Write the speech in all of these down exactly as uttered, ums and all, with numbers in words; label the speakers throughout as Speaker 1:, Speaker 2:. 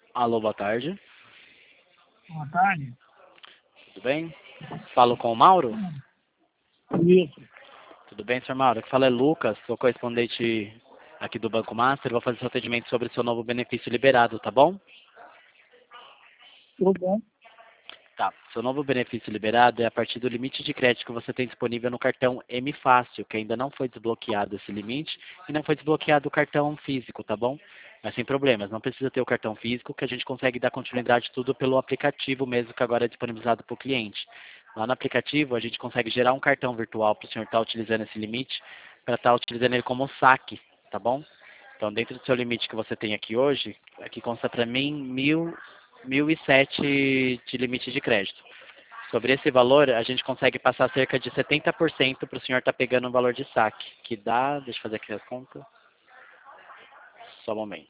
Speaker 1: Alô, boa tarde.
Speaker 2: Boa tarde.
Speaker 1: Tudo bem? Falo com o Mauro?
Speaker 2: Isso.
Speaker 1: Tudo bem, senhor Mauro? Aqui fala é Lucas, sou correspondente aqui do Banco Master. Vou fazer seu atendimento sobre o seu novo benefício liberado, tá bom?
Speaker 2: Tudo bom?
Speaker 1: Tá. Seu novo benefício liberado é a partir do limite de crédito que você tem disponível no cartão M Fácil, que ainda não foi desbloqueado esse limite e não foi desbloqueado o cartão físico, tá bom? Mas sem problemas, não precisa ter o cartão físico, que a gente consegue dar continuidade tudo pelo aplicativo mesmo, que agora é disponibilizado para o cliente. Lá no aplicativo, a gente consegue gerar um cartão virtual para o senhor estar utilizando esse limite, para estar utilizando ele como saque, tá bom? Então, dentro do seu limite que você tem aqui hoje, aqui consta para mim mil, mil e sete de limite de crédito. Sobre esse valor, a gente consegue passar cerca de setenta por cento para o senhor estar pegando um valor de saque, que dá, deixa eu fazer aqui a conta, só um momento.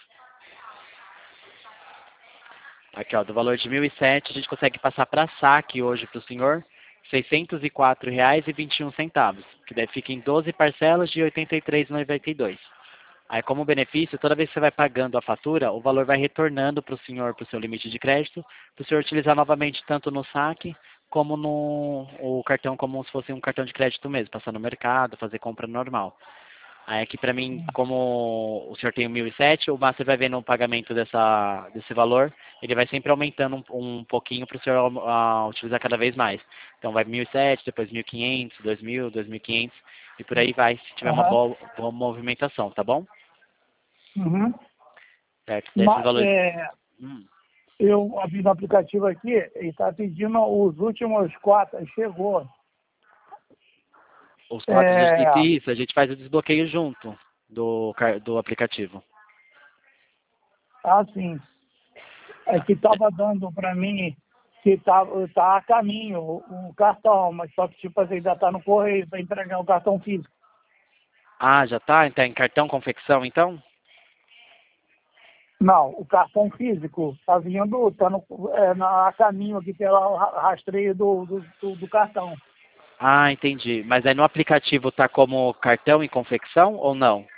Speaker 1: Aqui, ó, do valor de mil e sete, a gente consegue passar para saque hoje para o senhor seiscentos e quatro reais e vinte e um centavos, que daí fica em doze parcelas de oitenta e três reais e noventa e dois centavos. Aí, como benefício, toda vez que você vai pagando a fatura, o valor vai retornando para o senhor, para o seu limite de crédito, para o senhor utilizar novamente tanto no saque, como no o cartão, como se fosse um cartão de crédito mesmo, passar no mercado, fazer compra normal. Aí aqui para mim, como o senhor tem o mil e sete, o Master vai vendo o pagamento dessa, desse valor, ele vai sempre aumentando um, um pouquinho para o senhor uh, utilizar cada vez mais. Então vai mil e sete, depois mil e quinhentos, dois mil, dois mil e quinhentos, e por aí vai, se tiver uma
Speaker 2: Aham.
Speaker 1: boa, boa movimentação, tá bom?
Speaker 2: Uhum.
Speaker 1: Certo, desses
Speaker 2: Ma-
Speaker 1: valores.
Speaker 2: é,
Speaker 1: Hum,
Speaker 2: eu abri no aplicativo aqui e está pedindo os últimos quatro. Chegou.
Speaker 1: os quatro
Speaker 2: É,
Speaker 1: dígitos, isso, a gente faz o desbloqueio junto do, car- do aplicativo.
Speaker 2: assim, é
Speaker 1: Tá.
Speaker 2: que estava dando para mim que está tá a caminho o, o cartão, mas só que tipo assim, ainda está no correio para entregar o cartão físico.
Speaker 1: Ah, já tá? Tá em cartão confecção, então?
Speaker 2: Não, o cartão físico está vindo, está no, é, na, a caminho aqui pelo ra- rastreio do, do, do, do cartão.
Speaker 1: Ah, entendi. Mas aí no aplicativo tá como cartão em confecção ou não?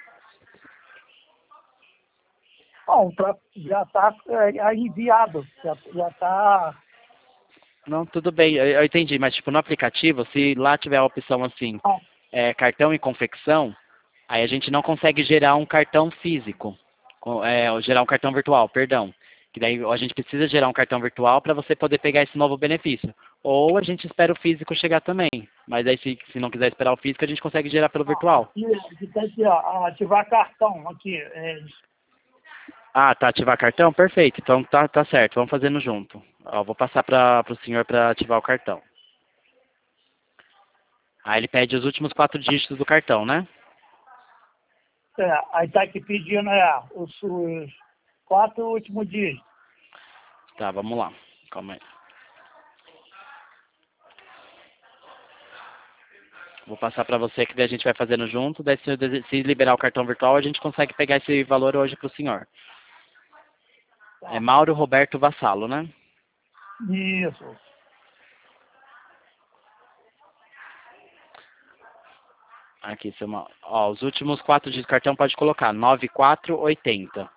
Speaker 2: Bom, pra- já está é, enviado, já está.
Speaker 1: Não, tudo bem, eu, eu entendi, mas tipo no aplicativo, se lá tiver a opção assim, é, cartão em confecção, aí a gente não consegue gerar um cartão físico, com- é, ou gerar um cartão virtual, perdão. Que daí a gente precisa gerar um cartão virtual para você poder pegar esse novo benefício. Ou a gente espera o físico chegar também. Mas aí se, se não quiser esperar o físico, a gente consegue gerar pelo virtual.
Speaker 2: Aqui, aqui tá aqui, ó, ativar cartão, aqui. É,
Speaker 1: Ah, tá, ativar cartão? Perfeito. Então tá, tá certo, vamos fazendo junto. Ó, vou passar para o senhor para ativar o cartão. Aí ele pede os últimos quatro dígitos do cartão, né?
Speaker 2: é, aí tá aqui pedindo é, os, os quatro últimos dígitos.
Speaker 1: Tá, vamos lá. Calma aí. Vou passar para você que daí a gente vai fazendo junto. Daí se, eu- se liberar o cartão virtual, a gente consegue pegar esse valor hoje para o senhor. É
Speaker 2: Tá.
Speaker 1: Mauro Roberto Vassalo, né?
Speaker 2: Isso.
Speaker 1: Aqui, seu Mauro. Ó, os últimos quatro dígitos do cartão pode colocar. nove quatro oito zero.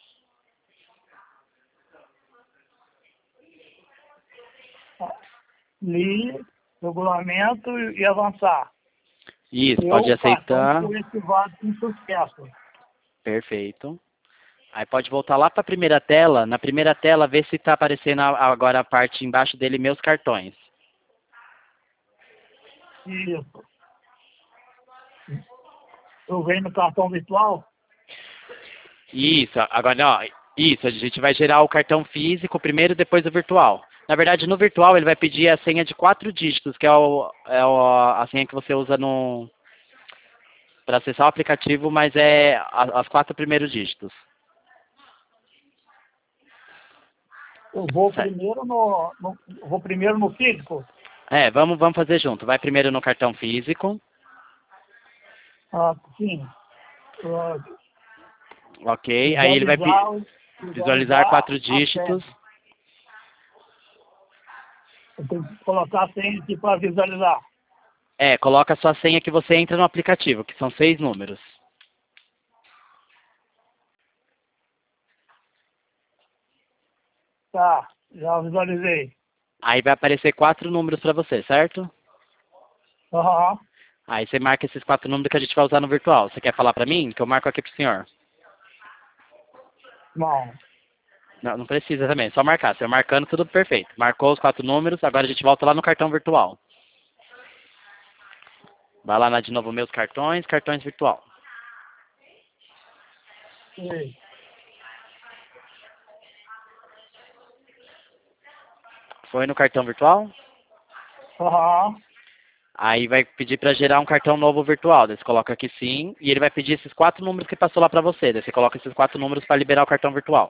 Speaker 2: Li, regulamento e avançar.
Speaker 1: Isso, pode
Speaker 2: Seu cartão
Speaker 1: aceitar.
Speaker 2: foi ativado com sucesso.
Speaker 1: Perfeito. Aí pode voltar lá para a primeira tela. Na primeira tela, ver se está aparecendo a- agora a parte embaixo dele, meus cartões.
Speaker 2: Isso. Eu venho no cartão virtual.
Speaker 1: Isso, agora, ó, isso, a gente vai gerar o cartão físico primeiro, depois o virtual. Na verdade, no virtual ele vai pedir a senha de quatro dígitos, que é, o, é o, a senha que você usa no para acessar o aplicativo, mas é a- as quatro primeiros dígitos.
Speaker 2: Eu vou
Speaker 1: Certo.
Speaker 2: primeiro no, no eu vou primeiro no físico.
Speaker 1: É, vamos, vamos fazer junto. Vai primeiro no cartão físico,
Speaker 2: Ah, sim. Ah,
Speaker 1: ok. Aí ele vai pe-
Speaker 2: visualizar,
Speaker 1: visualizar
Speaker 2: visualizar
Speaker 1: quatro
Speaker 2: a senha.
Speaker 1: dígitos.
Speaker 2: Eu tenho que colocar a senha aqui para visualizar.
Speaker 1: É, coloca a sua senha que você entra no aplicativo, que são seis números.
Speaker 2: Tá, já visualizei.
Speaker 1: Aí vai aparecer quatro números para você, certo?
Speaker 2: Aham.
Speaker 1: Aí você marca esses quatro números que a gente vai usar no virtual. Você quer falar para mim? Que eu marco aqui pro senhor.
Speaker 2: Não.
Speaker 1: Não, não precisa também, é só marcar. Você marcando, tudo perfeito. Marcou os quatro números, agora a gente volta lá no cartão virtual. Vai lá na, de novo, meus cartões, cartões virtual.
Speaker 2: Sei.
Speaker 1: Foi no cartão virtual?
Speaker 2: Aham.
Speaker 1: Aí vai pedir para gerar um cartão novo virtual. Daí você coloca aqui sim, e ele vai pedir esses quatro números que passou lá para você. Daí você coloca esses quatro números para liberar o cartão virtual.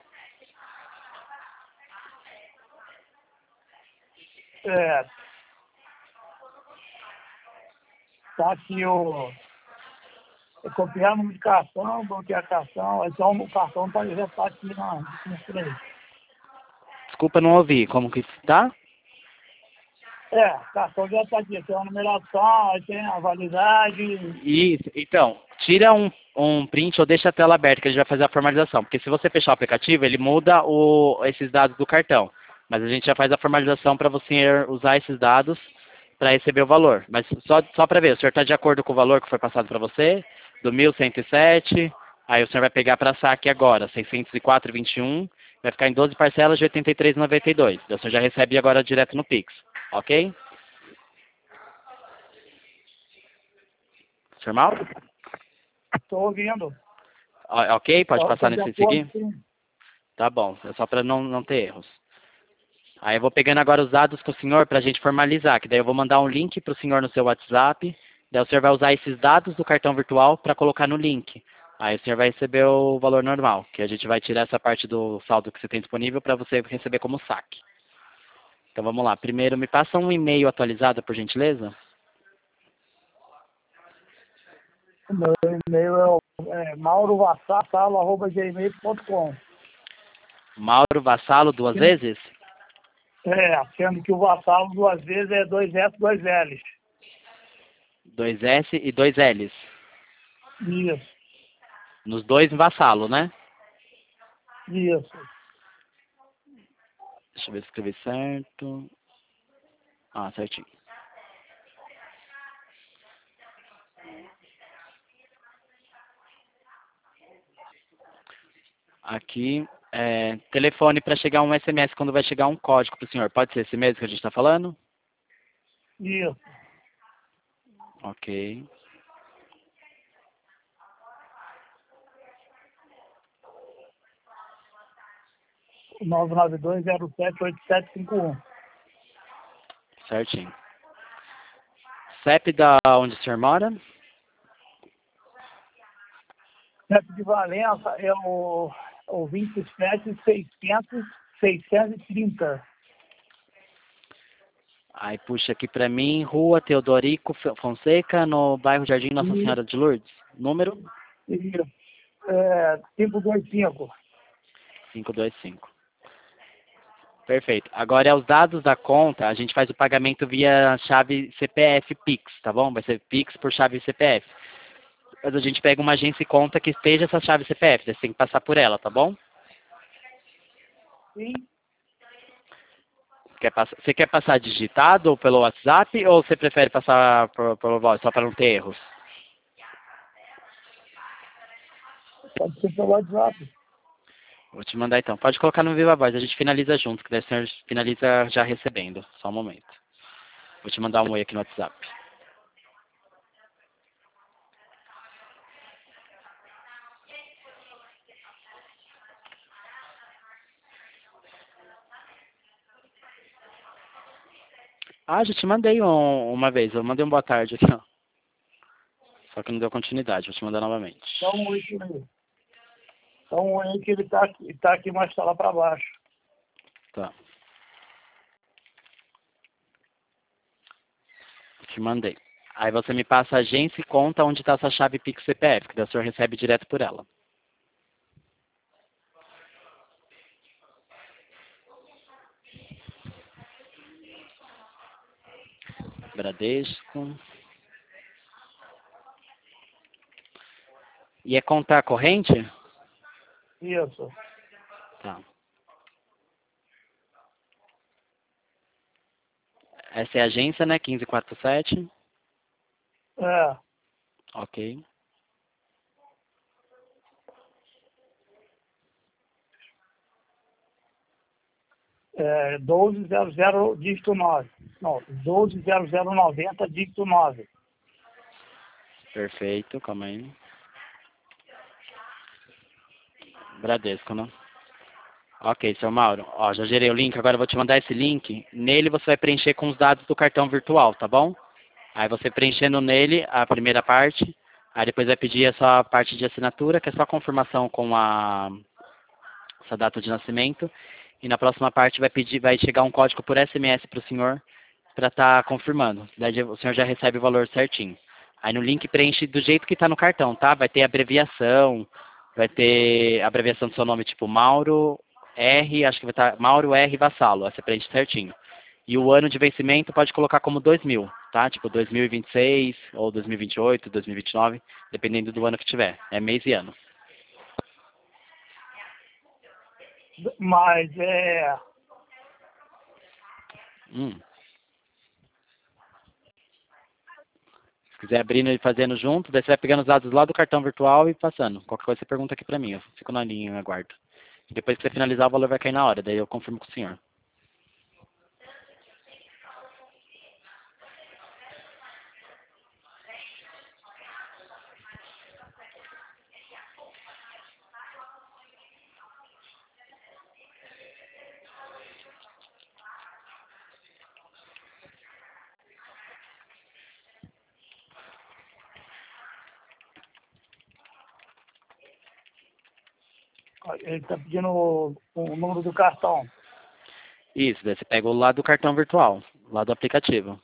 Speaker 2: É, tá aqui o... Eu copiar o número de cartão, bloquear cartão, então o cartão tá, já tá aqui na, no frente.
Speaker 1: Desculpa, não ouvi. Como que tá?
Speaker 2: É, o cartão já tá aqui, tem a numeração, aí tem a validade.
Speaker 1: Isso. Então, tira um, um print ou deixa a tela aberta que a gente vai fazer a formalização. Porque se você fechar o aplicativo, ele muda o, esses dados do cartão. Mas a gente já faz a formalização para você usar esses dados para receber o valor. Mas só, só para ver, o senhor está de acordo com o valor que foi passado para você? Do mil cento e sete, aí o senhor vai pegar para saque agora, seiscentos e quatro vírgula vinte e um, vai ficar em doze parcelas de oitenta e três vírgula noventa e dois. O senhor já recebe agora direto no Pix, ok? Senhor Mauro?
Speaker 2: Estou ouvindo.
Speaker 1: O- Ok, pode passar
Speaker 2: Estou de
Speaker 1: nesse
Speaker 2: acordo,
Speaker 1: seguir?
Speaker 2: sim.
Speaker 1: Tá bom, é só para não, não ter erros. Aí eu vou pegando agora os dados com o senhor para a gente formalizar, que daí eu vou mandar um link para o senhor no seu WhatsApp, daí o senhor vai usar esses dados do cartão virtual para colocar no link. Aí o senhor vai receber o valor normal, que a gente vai tirar essa parte do saldo que você tem disponível para você receber como saque. Então vamos lá, primeiro me passa um e-mail atualizado, por gentileza.
Speaker 2: O meu e-mail é, o- é maurovassalo arroba gmail ponto com.
Speaker 1: Mauro Vassalo, duas
Speaker 2: Sendo-
Speaker 1: vezes?
Speaker 2: É, sendo que o vassalo duas vezes é dois S, dois L's.
Speaker 1: Dois S e dois L's.
Speaker 2: Isso,
Speaker 1: Nos dois vassalo, né?
Speaker 2: isso.
Speaker 1: Deixa eu ver se escrevi certo. Ah, certinho. Aqui, é, telefone para chegar um S M S quando vai chegar um código para o senhor. Pode ser esse mesmo que a gente está falando?
Speaker 2: Isso.
Speaker 1: Ok.
Speaker 2: nove nove dois zero sete oito sete cinco um.
Speaker 1: Certinho. C E P da onde o senhor mora?
Speaker 2: C E P de Valença é o, o vinte e sete seiscentos seiscentos e trinta.
Speaker 1: Aí puxa aqui para mim, Rua Teodorico Fonseca, no bairro Jardim Nossa
Speaker 2: E,
Speaker 1: Senhora de Lourdes. Número
Speaker 2: e é, quinhentos e vinte e cinco.
Speaker 1: quinhentos e vinte e cinco. Perfeito. Agora é os dados da conta, a gente faz o pagamento via chave C P F Pix, tá bom? Vai ser Pix por chave C P F. Mas a gente pega uma agência e conta que esteja essa chave C P F, daí você tem que passar por ela, tá bom?
Speaker 2: Sim,
Speaker 1: Quer passar, você quer passar digitado ou pelo WhatsApp ou você prefere passar por- pelo voz, só para não ter erros?
Speaker 2: pode ser pelo WhatsApp.
Speaker 1: Vou te mandar então. Pode colocar no Viva Voz, a gente finaliza junto, que daí o senhor finaliza já recebendo. Só um momento. Vou te mandar um oi aqui no WhatsApp. Ah, já te mandei um- uma vez. Eu mandei um boa tarde aqui, ó. Só que não deu continuidade. Vou te mandar novamente.
Speaker 2: Dá um oi por aí. Dá um oi que ele está aqui, tá aqui, mas está lá para baixo.
Speaker 1: Tá. Te mandei. Aí você me passa a agência e conta onde está essa chave Pix C P F, que daí o senhor recebe direto por ela. Bradesco. E é conta corrente?
Speaker 2: Isso.
Speaker 1: Tá. Essa é a agência, né? quinze quarenta e sete.
Speaker 2: É,
Speaker 1: Ok.
Speaker 2: é doze zero zero, dígito nove. Não, doze zero zero noventa, dígito nove.
Speaker 1: Perfeito, calma aí. Bradesco, né? Ok, seu Mauro. Ó, já gerei o link, agora eu vou te mandar esse link. Nele você vai preencher com os dados do cartão virtual, tá bom? Aí você preenchendo nele a primeira parte, aí depois vai pedir a sua parte de assinatura, que é só a confirmação com a essa data de nascimento. E na próxima parte vai pedir, vai chegar um código por S M S para o senhor para estar confirmando. Daí o senhor já recebe o valor certinho. Aí no link preenche do jeito que está no cartão, tá? Vai ter abreviação, vai ter a abreviação do seu nome, tipo Mauro R, acho que vai estar Mauro R Vassalo, aí você preenche certinho. E o ano de vencimento pode colocar como dois mil, tá? Tipo dois mil e vinte e seis, ou dois mil e vinte e oito, dois mil e vinte e nove, dependendo do ano que tiver. É mês e ano.
Speaker 2: Mas é.
Speaker 1: Hum. Se quiser abrindo e fazendo junto, daí você vai pegando os dados lá do cartão virtual e passando. Qualquer coisa você pergunta aqui pra mim, eu fico na linha e aguardo. Depois que você finalizar, o valor vai cair na hora, daí eu confirmo com o senhor.
Speaker 2: Ele está pedindo o, o número do cartão.
Speaker 1: Isso, daí você pega o lado do cartão virtual, lá do aplicativo.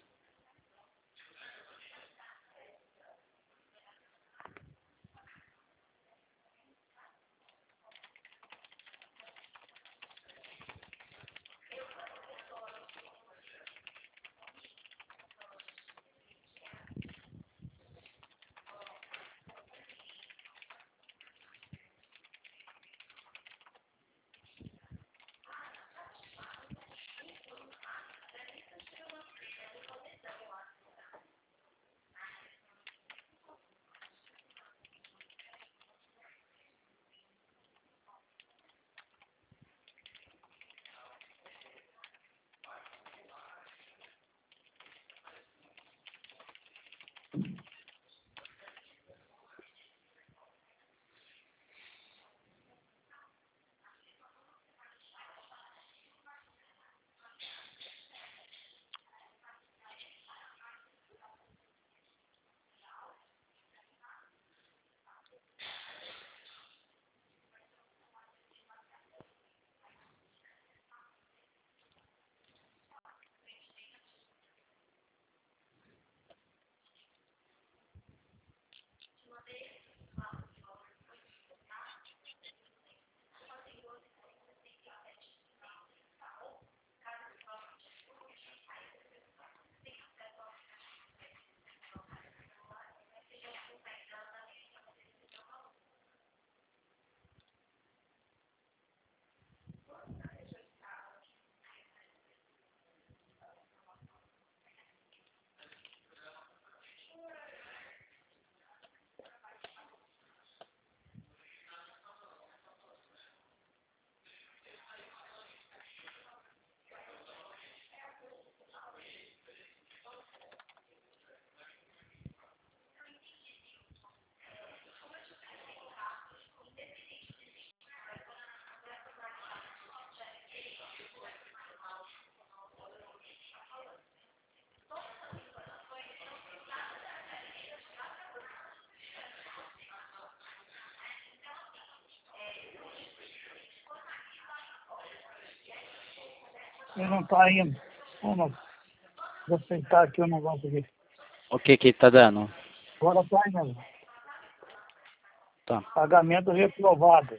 Speaker 2: Ele não está indo. Vamos vou aceitar aqui o negócio aqui.
Speaker 1: O que que tá dando?
Speaker 2: Agora está indo.
Speaker 1: Tá.
Speaker 2: Pagamento reprovado.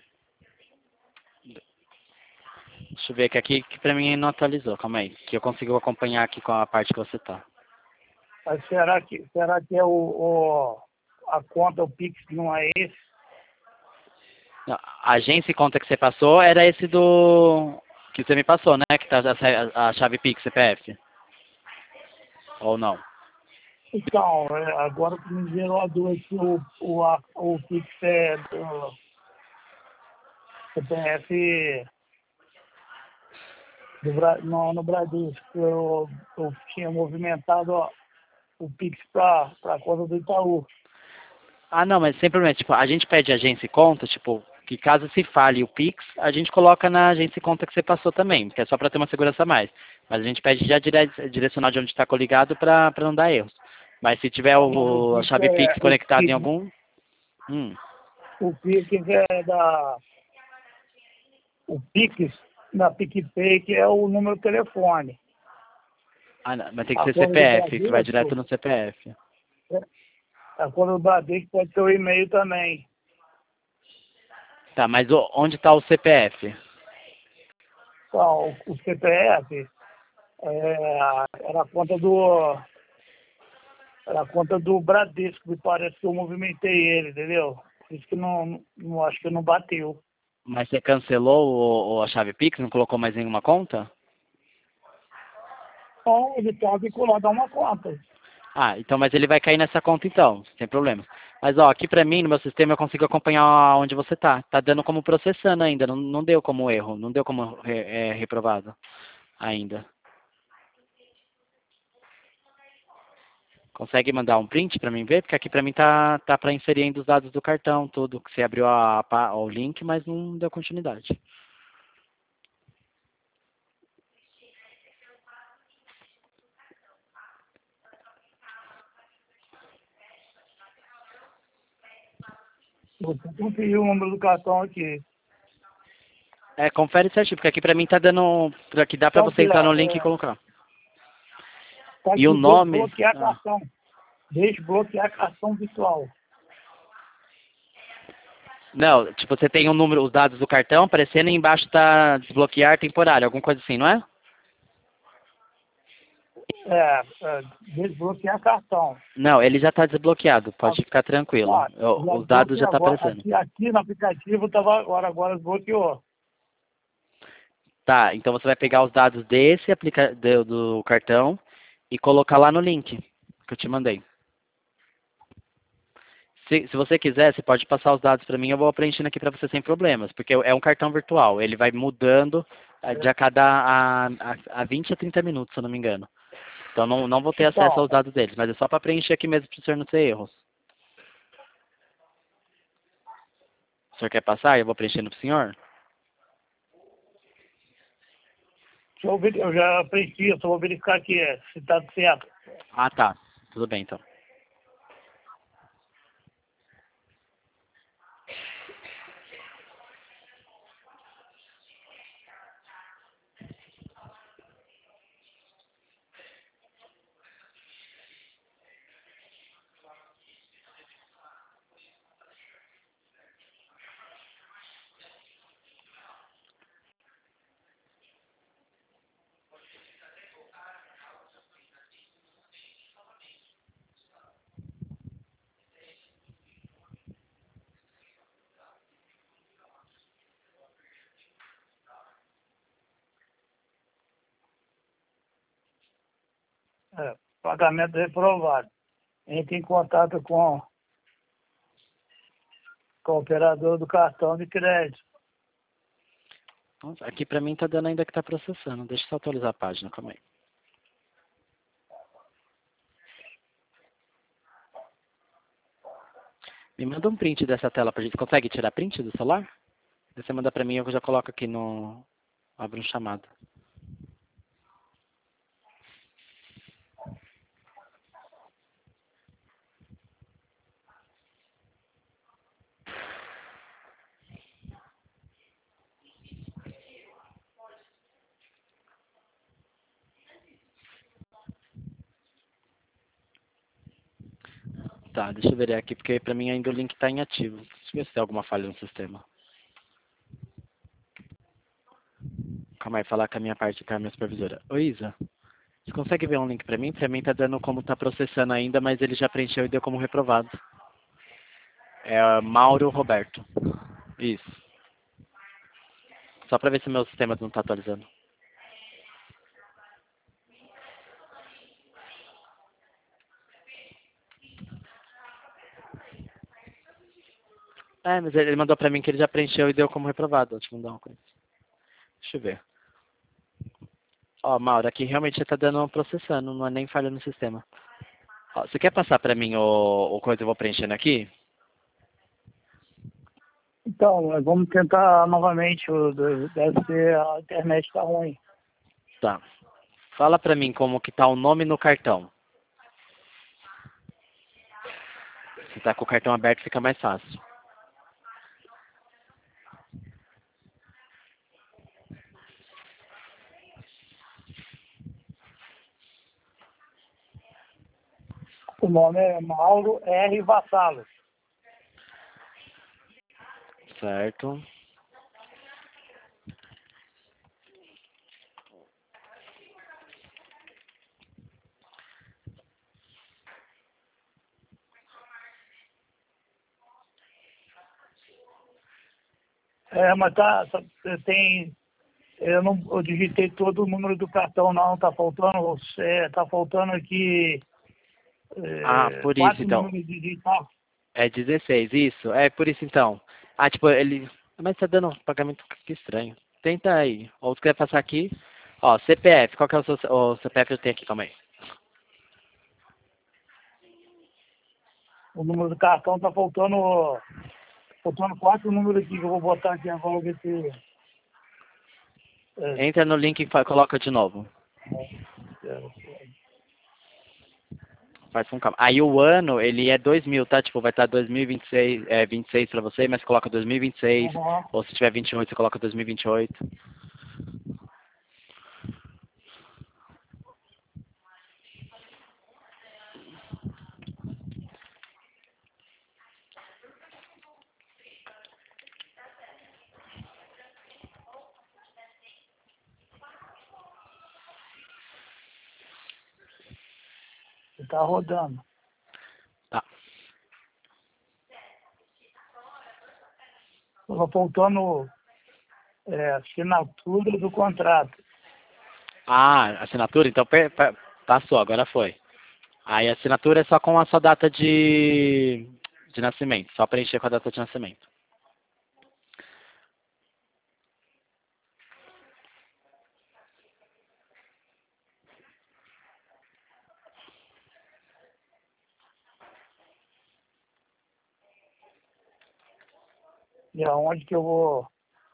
Speaker 1: Deixa eu ver que aqui que pra mim não atualizou, calma aí. Que eu consigo acompanhar aqui com a parte que você tá.
Speaker 2: Mas será que, será que é o, o, a conta, o Pix não é esse?
Speaker 1: Não, a agência e conta que você passou era esse do... que você me passou, né? Que tá a, a chave Pix C P F. Ou não?
Speaker 2: Então, é, agora que me gerou a dúvida se o, o, a- o Pix é do C P F do, Bra- no, no Bradesco. Eu, eu tinha movimentado ó, o Pix para a conta do Itaú.
Speaker 1: Ah, não, mas sem problema. Tipo, a gente pede agência e conta, tipo, que caso se fale o Pix, a gente coloca na agência e conta que você passou também, que é só para ter uma segurança a mais. Mas a gente pede já dire direcional de onde está coligado para não dar erros. Mas se tiver
Speaker 2: Não, mas o
Speaker 1: o, a
Speaker 2: Pix
Speaker 1: chave
Speaker 2: é
Speaker 1: Pix
Speaker 2: o
Speaker 1: conectada em
Speaker 2: Pix,
Speaker 1: algum... Hum.
Speaker 2: o Pix é da o Pix da PicPay, que é o número do telefone.
Speaker 1: Ah, não, mas tem que
Speaker 2: A
Speaker 1: ser
Speaker 2: conta do
Speaker 1: C P F, que vai direto
Speaker 2: Bradesco,
Speaker 1: no C P F.
Speaker 2: a conta do Bradesco pode ter o e-mail também.
Speaker 1: Tá, mas o- onde está o C P F?
Speaker 2: Então, o, o C P F é, era a conta do era a conta do Bradesco, me parece que eu movimentei ele, entendeu? Por isso que não, não acho que não bateu.
Speaker 1: Mas você cancelou o, o- a chave Pix, não colocou mais nenhuma conta?
Speaker 2: Então, ele está vinculado a uma conta.
Speaker 1: Ah, então, mas ele vai cair nessa conta então, sem problema. Mas ó, aqui pra mim, no meu sistema, eu consigo acompanhar onde você tá. Tá dando como processando ainda, não, não deu como erro, não deu como re- é, reprovado ainda. Consegue mandar um print pra mim ver? Porque aqui pra mim tá, tá pra inserir ainda os dados do cartão, tudo, que você abriu a, a- o link, mas não deu continuidade.
Speaker 2: Vou conferir o número do cartão aqui.
Speaker 1: É, confere certinho, porque aqui pra mim tá dando, aqui dá pra
Speaker 2: Então,
Speaker 1: você
Speaker 2: aqui,
Speaker 1: entrar no
Speaker 2: ó,
Speaker 1: link e
Speaker 2: é,
Speaker 1: colocar.
Speaker 2: tá
Speaker 1: E o
Speaker 2: aqui,
Speaker 1: nome,
Speaker 2: desbloquear
Speaker 1: ah,
Speaker 2: cartão. Desbloquear cartão virtual.
Speaker 1: não, tipo, você tem o número, os dados do cartão aparecendo e embaixo tá desbloquear temporário, alguma coisa assim, não é?
Speaker 2: É, é, desbloquear cartão.
Speaker 1: Não, ele já está desbloqueado,
Speaker 2: Ah,
Speaker 1: pode ficar tranquilo.
Speaker 2: ah,
Speaker 1: Eu-
Speaker 2: já
Speaker 1: os dados
Speaker 2: desbloqueei
Speaker 1: já estão
Speaker 2: agora.
Speaker 1: aparecendo.
Speaker 2: Aqui, aqui no aplicativo tava agora, agora desbloqueou.
Speaker 1: Tá, então você vai pegar os dados desse aplica do, do cartão e colocar lá no link que eu te mandei. Se, se você quiser, você pode passar os dados para mim, eu vou preenchendo aqui para você sem problemas, porque é um cartão virtual, ele vai mudando eh, de a cada a, a, a vinte a trinta minutos, se eu não me engano. Então não, não vou ter acesso
Speaker 2: Então,
Speaker 1: aos dados deles, mas é só para preencher aqui mesmo para o senhor não ter erros. O senhor quer passar? Eu vou preenchendo para o senhor?
Speaker 2: deixa eu, ver, eu já preenchi, eu só vou verificar aqui é, se está certo.
Speaker 1: Ah, tá. Tudo bem, então.
Speaker 2: É, pagamento reprovado. Entre em contato com, com o operador do cartão de crédito.
Speaker 1: Nossa, aqui pra mim tá dando ainda que tá processando. Deixa eu só atualizar a página, calma aí. Me manda um print dessa tela pra gente. Consegue tirar print do celular? Daí você manda pra mim e eu já coloco aqui no... Abro um chamado. Tá, deixa eu ver aqui, porque pra mim ainda o link tá inativo. Deixa eu ver se tem alguma falha no sistema. Calma aí, falar com a minha parte, com a minha supervisora. Ô Isa, você consegue ver um link pra mim? Pra mim tá dando como tá processando ainda, mas ele já preencheu e deu como reprovado. É Mauro Roberto. Isso. Só pra ver se o meu sistema não tá atualizando. É, mas ele mandou pra mim que ele já preencheu e deu como reprovado. Deixa eu mandar uma coisa. Deixa eu ver. Ó, Mauro, aqui realmente você tá dando processando, não é nem falha no sistema. Ó, você quer passar pra mim o, o coisa que eu vou preenchendo aqui?
Speaker 2: Então, nós vamos tentar novamente. o- Deve ser a internet tá ruim.
Speaker 1: Tá. Fala pra mim como que tá o nome no cartão. Se tá com o cartão aberto, fica mais fácil.
Speaker 2: O nome é Mauro R. Vassalos.
Speaker 1: Certo.
Speaker 2: É, mas tá, tá- tem. Eu não eu digitei todo o número do cartão, não. Tá faltando, é, tá faltando aqui
Speaker 1: Ah,
Speaker 2: é,
Speaker 1: por isso
Speaker 2: quatro
Speaker 1: então.
Speaker 2: números de digital.
Speaker 1: É dezesseis, isso? É por isso então. Ah, tipo, ele. Mas tá dando um pagamento que estranho. Tenta aí. Ou você quer passar aqui. Ó, C P F. Qual que é o seu o C P F que eu tenho aqui? Calma aí.
Speaker 2: O número do cartão tá faltando, faltando quatro números aqui que eu vou botar aqui agora. Ver se, é,
Speaker 1: Entra no link e fa- coloca de novo.
Speaker 2: é,
Speaker 1: Faz com calma. Aí o ano, ele é dois mil, tá? Tipo, vai estar dois mil e vinte e seis, é, vinte e seis pra você, mas coloca dois mil e vinte e seis.
Speaker 2: aham.
Speaker 1: Ou se tiver vinte e oito, você coloca dois mil e vinte e oito.
Speaker 2: Tá rodando.
Speaker 1: Tá.
Speaker 2: Tava faltando é, assinatura do contrato.
Speaker 1: Ah, assinatura? Então per- per- passou, agora foi. Aí a assinatura é só com a sua data de, de nascimento. Só preencher com a data de nascimento.
Speaker 2: E aonde que eu vou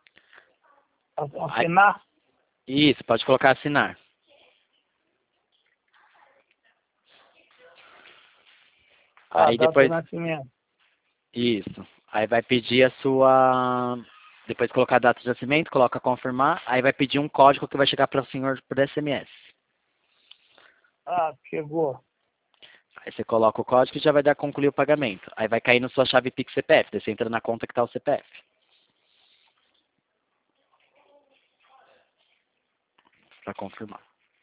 Speaker 1: Aí-
Speaker 2: assinar
Speaker 1: isso, pode colocar assinar.
Speaker 2: a
Speaker 1: Aí
Speaker 2: data de
Speaker 1: depois,
Speaker 2: nascimento.
Speaker 1: isso. Aí vai pedir a sua. Depois colocar a data de nascimento, coloca confirmar. Aí vai pedir um código que vai chegar para o senhor por S M S.
Speaker 2: Ah, chegou.
Speaker 1: Aí você coloca o código e já vai dar concluir o pagamento. Aí vai cair na sua chave Pix C P F. Daí você entra na conta que está o C P F. Para confirmar.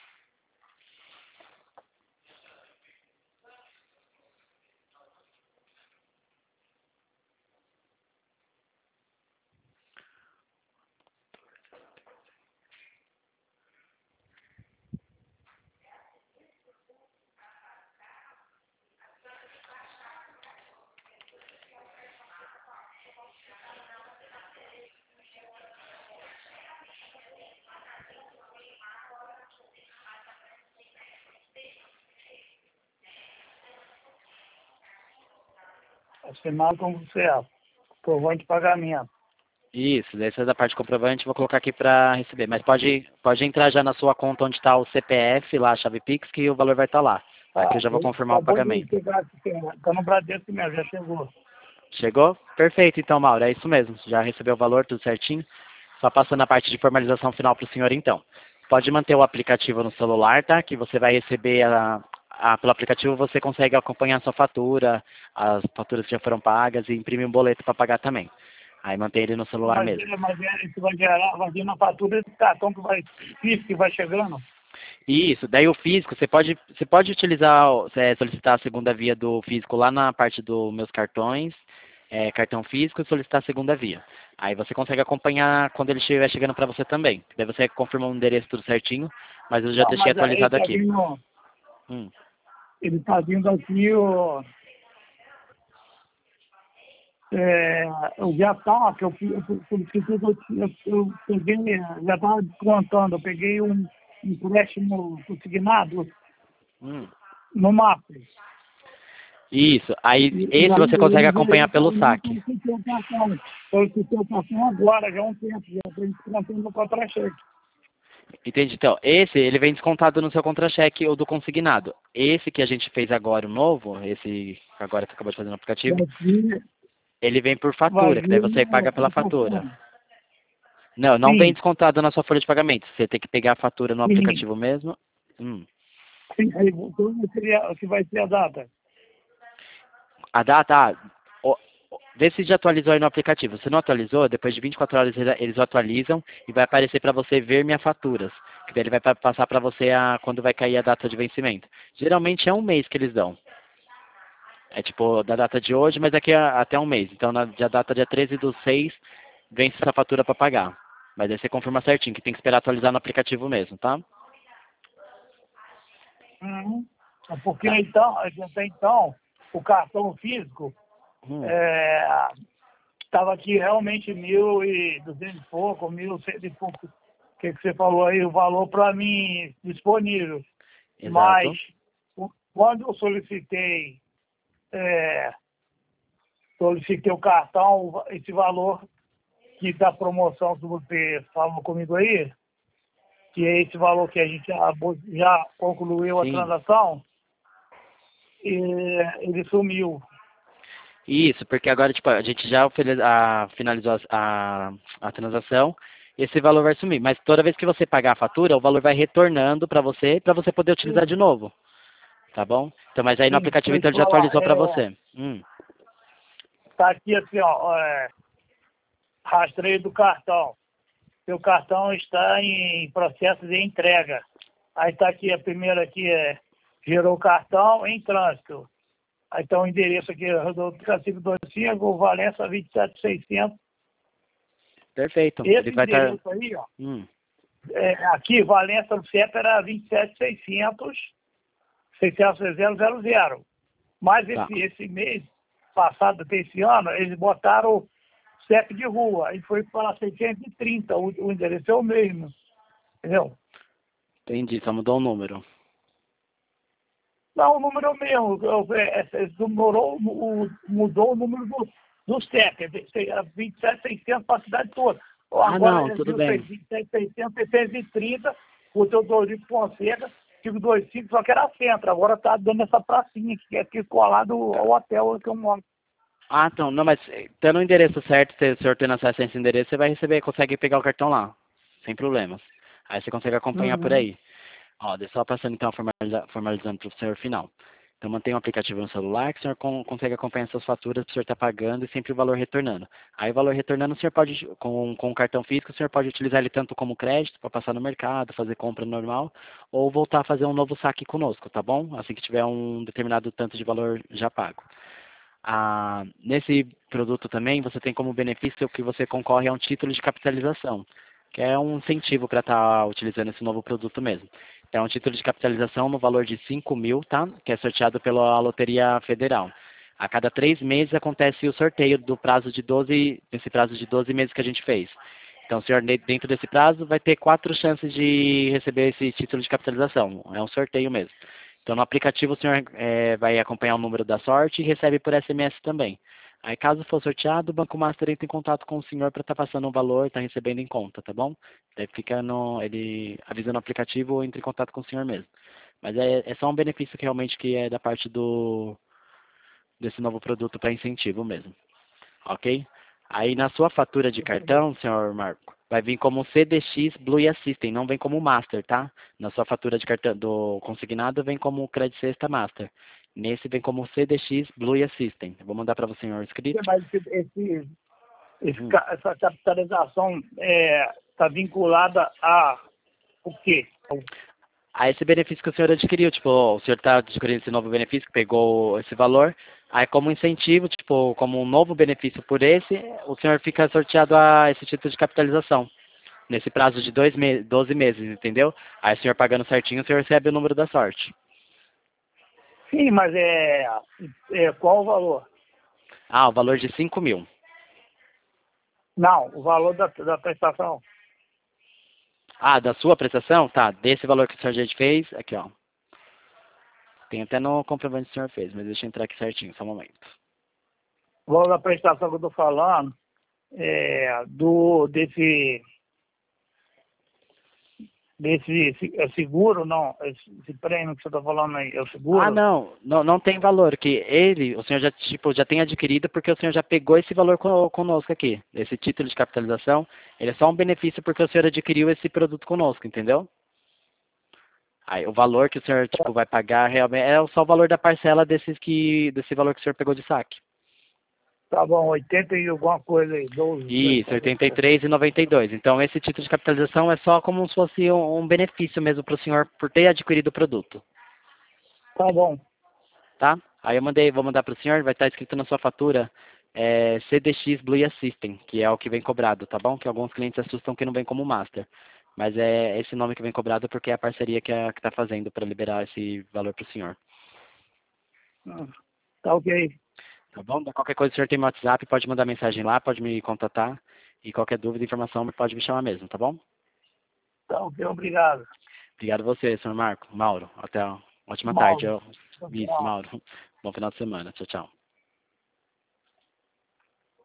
Speaker 2: Assinar como você é. Comprovante de pagamento.
Speaker 1: Isso, daí essa é da parte comprovante, vou colocar aqui para receber. Mas pode, pode entrar já na sua conta onde está o C P F, lá a chave Pix, que o valor vai estar lá. Aqui
Speaker 2: Ah,
Speaker 1: eu já vou
Speaker 2: eu-
Speaker 1: confirmar o
Speaker 2: acabou de
Speaker 1: pagamento.
Speaker 2: chegar aqui. Está no Bradesco mesmo, já chegou.
Speaker 1: Chegou? Perfeito, então, Mauro, é isso mesmo. Já recebeu o valor, tudo certinho. Só passando a parte de formalização final para o senhor, então. Pode manter o aplicativo no celular, tá? Que você vai receber a, a- pelo aplicativo você consegue acompanhar a sua fatura, as faturas que já foram pagas e imprimir um boleto para pagar também. Aí mantém ele no celular
Speaker 2: Mas,
Speaker 1: mesmo.
Speaker 2: é, mas é, isso vai gerar, vai vir na fatura esse cartão que vai, físico que vai chegando.
Speaker 1: Isso, daí o físico, você pode, você pode utilizar, o- é, solicitar a segunda via do físico lá na parte dos meus cartões, é, cartão físico e solicitar a segunda via. Aí você consegue acompanhar quando ele estiver chegando para você também. Daí você confirma o endereço tudo certinho, mas eu já
Speaker 2: Não,
Speaker 1: deixei
Speaker 2: mas aí ele
Speaker 1: atualizado
Speaker 2: está
Speaker 1: aqui.
Speaker 2: vindo,
Speaker 1: Hum.
Speaker 2: ele tá vindo aqui, ó, É, eu já estava, que eu, eu, eu, eu, eu peguei, já estava descontando, eu peguei um empréstimo consignado
Speaker 1: Hum.
Speaker 2: no Master.
Speaker 1: Isso. Aí
Speaker 2: E, e
Speaker 1: esse
Speaker 2: aí
Speaker 1: você consegue
Speaker 2: eu, eu,
Speaker 1: acompanhar pelo
Speaker 2: eu não
Speaker 1: saque.
Speaker 2: solicitei o cartão. Solicitei o cartão agora, já há um tempo, já estou descontando no contra-cheque.
Speaker 1: Entende? Então, esse, ele vem descontado no seu contra-cheque ou do consignado. Esse que a gente fez agora, o novo, esse que agora você acabou de fazer no aplicativo,
Speaker 2: Vai vir,
Speaker 1: ele vem por
Speaker 2: vai
Speaker 1: fatura, que daí
Speaker 2: vir
Speaker 1: você
Speaker 2: no
Speaker 1: paga pela fatura.
Speaker 2: cartão.
Speaker 1: Não, não vem
Speaker 2: Sim,
Speaker 1: descontado na sua folha de pagamento. Você tem que pegar a fatura no
Speaker 2: sim.
Speaker 1: aplicativo mesmo. Hum.
Speaker 2: Sim, aí, então, seria, que vai ser a data?
Speaker 1: A data, ah, ó, ó, vê se já atualizou aí no aplicativo. Se não atualizou, depois de vinte e quatro horas eles eles atualizam e vai aparecer para você ver minhas faturas. Que daí ele vai pa- passar para você a, quando vai cair a data de vencimento. Geralmente é um mês que eles dão. É tipo da data de hoje, mas daqui a, até um mês. Então na da data dia treze do seis vence essa fatura para pagar. Mas aí você confirma certinho, que tem que esperar atualizar no aplicativo mesmo, tá?
Speaker 2: Uhum. Porque
Speaker 1: Tá.
Speaker 2: então, até então, o cartão físico
Speaker 1: Hum,
Speaker 2: estava aqui realmente mil e duzentos e pouco, mil cento e pouco. O que, que você falou aí, o valor para mim disponível. Mas
Speaker 1: exato.
Speaker 2: o- quando eu solicitei, é, solicitei o cartão, esse valor que da promoção que você falou comigo aí, que é esse valor que a gente já, já concluiu a
Speaker 1: Sim.
Speaker 2: transação, e ele sumiu.
Speaker 1: Isso, porque agora, tipo, a gente já ofere- a- finalizou a, a, a transação, esse valor vai sumir. Mas toda vez que você pagar a fatura, o valor vai retornando para você, para você poder utilizar de
Speaker 2: Sim,
Speaker 1: novo, tá bom? Então, mas aí no
Speaker 2: sim,
Speaker 1: aplicativo,
Speaker 2: deixa eu
Speaker 1: então,
Speaker 2: te
Speaker 1: ele já
Speaker 2: falar,
Speaker 1: atualizou para
Speaker 2: é,
Speaker 1: você. Hum,
Speaker 2: tá aqui assim, ó, é, rastreio do cartão. Seu cartão está em processo de entrega. Aí está aqui, a primeira aqui é, gerou o cartão em trânsito. Aí está o endereço aqui, Rodolfo Cacique vinte e cinco, Valença vinte e sete mil e seiscentos.
Speaker 1: perfeito. Ele
Speaker 2: Esse
Speaker 1: vai estar...
Speaker 2: endereço aí, ó,
Speaker 1: hum,
Speaker 2: é, aqui, Valença, o C E P era vinte e sete mil e seiscentos, seiscentos zero zero. Mas
Speaker 1: tá.
Speaker 2: esse, esse mês passado, desse ano, eles botaram C E P de rua. Aí foi para seiscentos e trinta, o, o endereço é o mesmo. Entendeu?
Speaker 1: Entendi, só mudou o número.
Speaker 2: Não, o número é o mesmo. Eu, é, é, mudou, o, mudou o número do, do C E P. Era vinte e sete mil e seiscentos para a cidade toda.
Speaker 1: Ah,
Speaker 2: Agora
Speaker 1: não,
Speaker 2: é
Speaker 1: tudo bem.
Speaker 2: vinte e sete mil e seiscentos, seiscentos e trinta. O Teodorico Fonseca, tive dois cinco, só que era centro. Agora está dando essa pracinha que é aqui colado ao hotel que eu moro.
Speaker 1: Ah, então, não, mas eh, tendo o endereço certo, se o senhor tendo acesso a esse endereço, você vai receber, consegue pegar o cartão lá, sem problemas. Aí você consegue acompanhar por
Speaker 2: Uhum.
Speaker 1: aí. Ó, deixa eu só passando então formaliza- formalizando para o senhor final. Então mantém o aplicativo no celular que o senhor con- consegue acompanhar suas faturas, o senhor está pagando e sempre o valor retornando. Aí o valor retornando, o senhor pode, com, com o cartão físico, o senhor pode utilizar ele tanto como crédito para passar no mercado, fazer compra normal, ou voltar a fazer um novo saque conosco, tá bom? Assim que tiver um determinado tanto de valor já pago. Ah, nesse produto também você tem como benefício que você concorre a um título de capitalização, que é um incentivo para estar utilizando esse novo produto mesmo. É um título de capitalização no valor de cinco mil, tá? Que é sorteado pela Loteria Federal. A cada três meses acontece o sorteio do prazo de doze, desse prazo de doze meses que a gente fez. Então, o senhor, dentro desse prazo, vai ter quatro chances de receber esse título de capitalização. É um sorteio mesmo. Então, no aplicativo, o senhor é, vai acompanhar o número da sorte e recebe por S M S também. Aí, caso for sorteado, o Banco Master entra em contato com o senhor para estar passando um valor, estar recebendo em conta, tá bom? Daí fica no, ele avisa no aplicativo ou entra em contato com o senhor mesmo. Mas é, é só um benefício que realmente que é da parte do, desse novo produto para incentivo mesmo, ok? Aí, na sua fatura de cartão, senhor Marco, vai vir como C D X Blue Assistant, não vem como Master, tá? Na sua fatura de cartão do consignado vem como Credit Sexta Master. Nesse vem como C D X Blue Assistant. Eu vou mandar para você senhor escrito.
Speaker 2: Mas esse, esse, esse
Speaker 1: Hum.
Speaker 2: ca- essa capitalização está vinculada a o quê?
Speaker 1: Aí esse benefício que o senhor adquiriu, tipo, o senhor está adquirindo esse novo benefício, que pegou esse valor, aí como incentivo, tipo, como um novo benefício por esse, o senhor fica sorteado a esse título de capitalização. Nesse prazo de dois me doze meses, entendeu? Aí o senhor pagando certinho, o senhor recebe o número da sorte.
Speaker 2: Sim, mas é, é qual o valor?
Speaker 1: Ah, o valor de cinco mil.
Speaker 2: Não, o valor da, da prestação.
Speaker 1: Ah, da sua prestação? Tá, desse valor que o senhor já fez, aqui ó. Tem até no comprovante que o senhor fez, mas deixa eu entrar aqui certinho, só um momento.
Speaker 2: O valor da prestação que eu tô falando é do, desse, desse se- é seguro, não, esse, esse prêmio que você tá falando aí, é o
Speaker 1: Ah,
Speaker 2: seguro?
Speaker 1: não, não, não tem valor, que ele, o senhor já, tipo, já tem adquirido porque o senhor já pegou esse valor co- conosco aqui. Esse título de capitalização, ele é só um benefício porque o senhor adquiriu esse produto conosco, entendeu? Aí o valor que o senhor, tipo, vai pagar realmente é só o valor da parcela desses que, desse valor que o senhor pegou de saque.
Speaker 2: Tá bom, oitenta e alguma coisa aí, doze,
Speaker 1: Isso, oitenta e três e noventa e dois. Então esse título de capitalização é só como se fosse um, um benefício mesmo para o senhor por ter adquirido o produto,
Speaker 2: Tá bom,
Speaker 1: tá? Aí eu mandei, vou mandar para o senhor, vai estar escrito na sua fatura é, C D X Blue Assistant, que é o que vem cobrado, tá bom? Que alguns clientes assustam que não vem como Master. Mas é esse nome que vem cobrado porque é a parceria que está fazendo para liberar esse valor para o senhor.
Speaker 2: Ah, tá ok.
Speaker 1: Tá bom? Da qualquer coisa, o senhor tem meu WhatsApp, pode mandar mensagem lá, pode me contatar. E qualquer dúvida, informação, pode me chamar mesmo, tá bom?
Speaker 2: Tá ok, obrigado.
Speaker 1: Obrigado a você, senhor Marco. Mauro, até a ótima tarde.
Speaker 2: Mauro.
Speaker 1: Eu... Isso,
Speaker 2: Tchau.
Speaker 1: Mauro. Bom final de semana. Tchau, tchau.